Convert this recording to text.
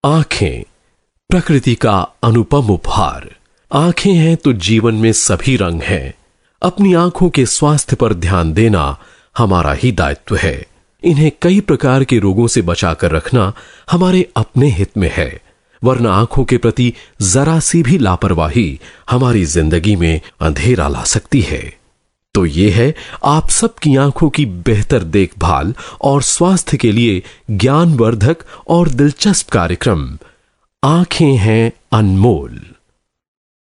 आंखें, प्रकृति का अनुपम उपहार। आंखें हैं तो जीवन में सभी रंग हैं। अपनी आंखों के स्वास्थ्य पर ध्यान देना हमारा ही दायित्व है। इन्हें कई प्रकार के रोगों से बचाकर रखना हमारे अपने हित में है, वरना आंखों के प्रति जरा सी भी लापरवाही हमारी जिंदगी में अंधेरा ला सकती है। तो ये है आप सबकी आंखों की बेहतर देखभाल और स्वास्थ्य के लिए ज्ञानवर्धक और दिलचस्प कार्यक्रम आंखें हैं अनमोल।